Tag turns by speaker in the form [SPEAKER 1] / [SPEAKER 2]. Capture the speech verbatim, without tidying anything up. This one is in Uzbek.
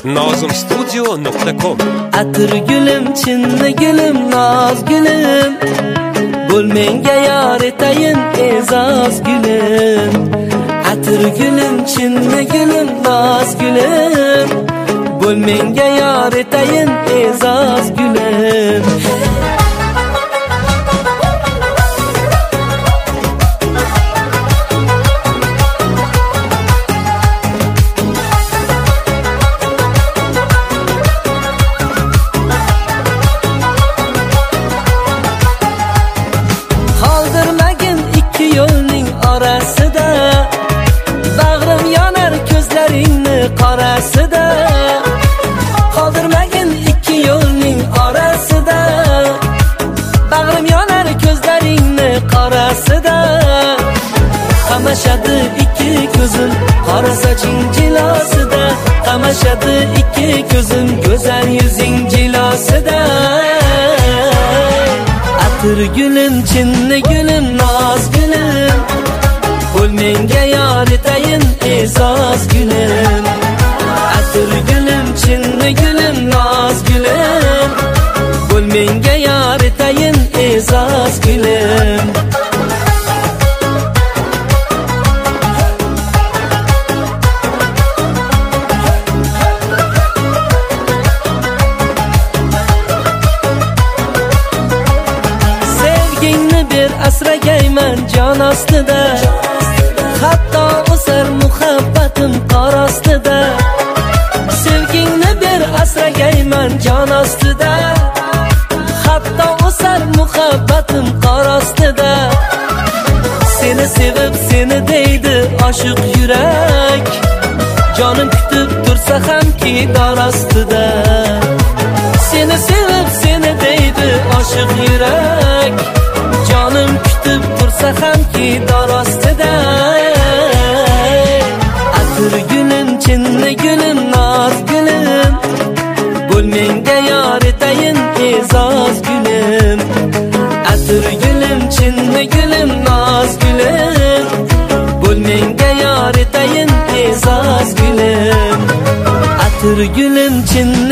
[SPEAKER 1] nozim studio nokta com.
[SPEAKER 2] Atir gülüm, chinni gülüm, noz gülüm, bo'l menga yor etayin e'zoz gülüm. Atir gülüm, chinni gülüm, noz gülüm, bo'l menga yor etayin e'zoz gülüm. Qoldirmagin ikki yo'lning orasida, bag'rim yonar ko'zlaringni qorasida. Qoldirmagin ikki yo'lning orasida, bag'rim yonar ko'zlaringni qorasida. Qamashadi ikki ko'zim qora soching jilosida, qamashadi ikki ko'zim go'zal yuzing jilosida. Atir gülüm, chinni gülüm, noz gülüm, bo'l menga yor etayin e'zoz gülüm. Atir gülüm, chinni gülüm, noz gülüm, bo'l menga yor etayin e'zoz gülüm. Asragayman jon ostida, hatto o'sar muhabbatim qor ostida. Sevgingni ber asragayman jon ostida, hatto o'sar muhabbatim qor ostida. Seni sevib seni deydi oshiq yurak, jonim kutib tursa hamki dor ostida. Seni sevib seni deydi oshiq yurak, jonim kutib tursa hamki dor ostida. Atir gülüm, chinni gülüm, noz gülüm, bo'l menga yor etayin e'zoz gülüm. Atir gülüm, chinni gülüm, noz gülüm, bo'l menga yor etayin e'zoz gülüm. Atir gülüm, chinni